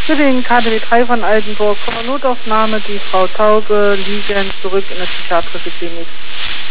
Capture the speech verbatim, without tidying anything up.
Für den K D W drei von Altenburg, von der Notaufnahme, die Frau Taube liegen zurück in der psychiatrische Klinik.